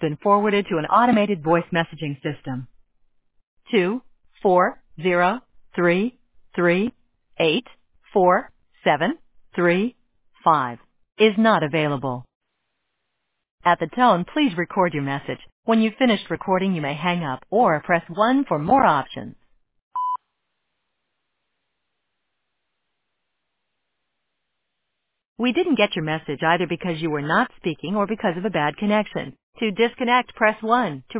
been forwarded to an automated voice messaging system. 24033847335 is not available. At the tone, please record your message. When you've finished recording, you may hang up or press 1 for more options. We didn't get your message either because you were not speaking or because of a bad connection. To disconnect, press 1. To